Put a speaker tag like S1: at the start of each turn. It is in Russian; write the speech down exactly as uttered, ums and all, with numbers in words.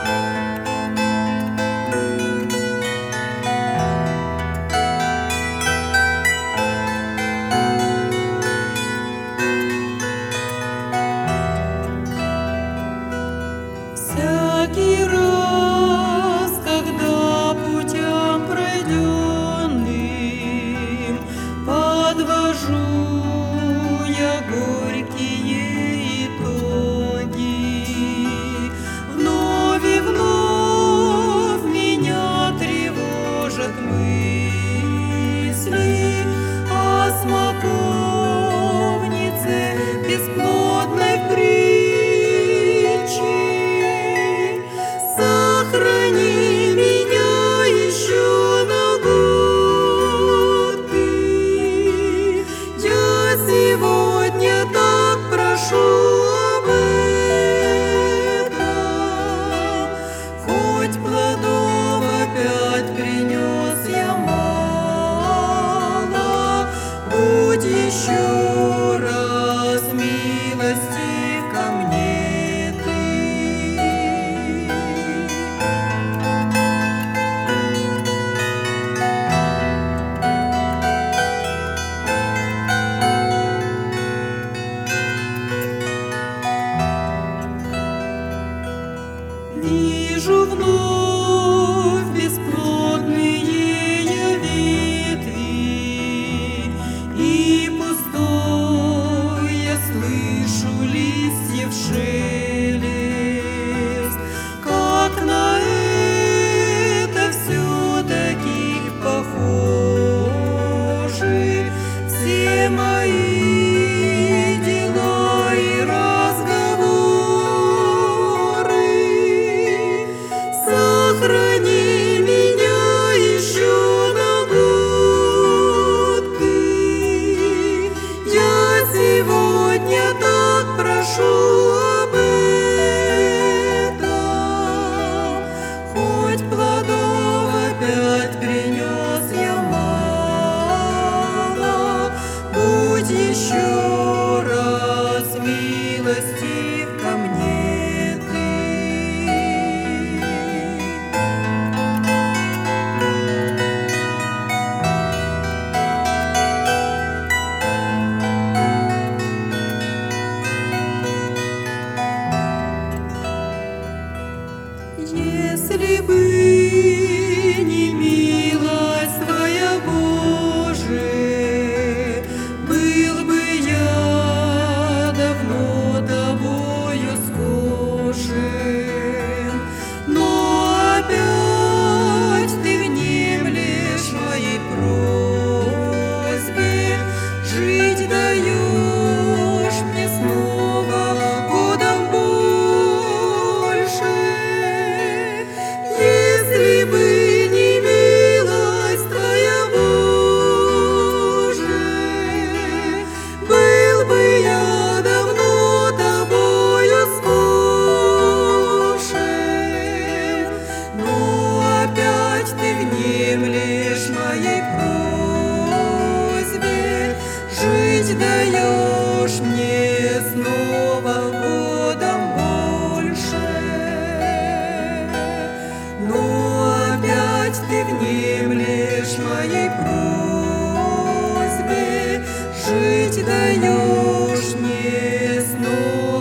S1: Всякий раз, когда путем пройденным подвожу я горькие итоги, вновь и вновь меня тревожат мысли о смоковнице бесплодной притчи. Сохрани меня еще на годы. Я сегодня так прошу об этом. Хоть плодов опять принес я мало, будь еще раз милостив ко мне. Вижу вновь бесплодные ветви, и пустой я слышу листьев шелест. Как на это все-таки похожи все мои дела и разговоры. Сохрани меня еще на годы. Я сегодня так прошу об этом. Хоть плодов опять принес я мало, будь еще раз милостив ко мне. Если бы не милость Твоя, Боже, был бы я давно Тобою схожен. Но опять Ты внемлешь моей просьбе, жить даешь мне снова годом больше. Если бы не милость Твоя, Боже, был бы я давно Тобою схожен. Но опять Ты внемлешь моей просьбе, жить даешь мне снова годом больше. Но опять Ты внемлешь моей просьбе, жить даешь мне снова.